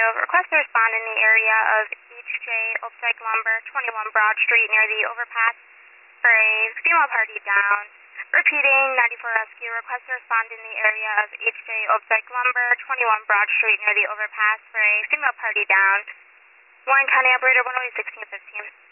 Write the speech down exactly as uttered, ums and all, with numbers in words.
Request to respond in the area of H J Opdyke Lumber, twenty-one Broad Street near the overpass for a female party down. Repeating, ninety-four Rescue. Request to respond in the area of H J Opdyke Lumber, twenty-one Broad Street near the overpass for a female party down. Warren County Operator one oh eight sixteen fifteen.